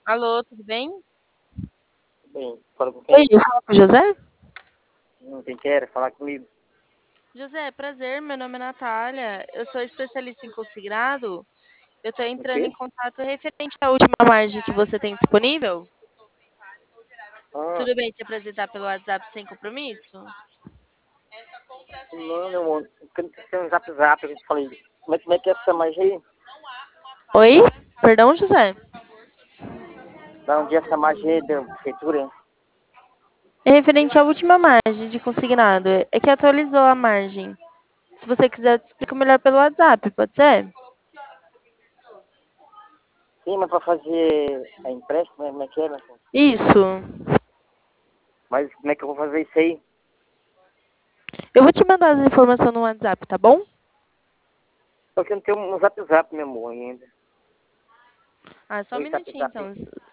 Alô, tudo bem? Bem, fala com Oi, quem? eu falo com o José? Quem quer falar comigo? José, prazer, meu nome é Natália, eu sou especialista em consignado. Eu estou O entrando quê? em contato referente à última margem que você tem disponível. Ah, Tudo bem te apresentar pelo WhatsApp sem compromisso? não, meu amor. Tem um zap, eu falei. Como é que é essa mais aí? Oi? Perdão, José? Da onde é essa magia aí da prefeitura, hein? É referente à última margem de consignado. É que atualizou a margem. Se você quiser, eu te explico melhor pelo WhatsApp, pode ser? Sim, mas pra fazer a empréstimo, né? Como é que é, né? Isso. Mas como é que eu vou fazer isso aí? Eu vou te mandar as informações no WhatsApp, tá bom? Só que eu não tenho um zap, meu amor, ainda. Ah, só um Oi, minutinho, então. zap.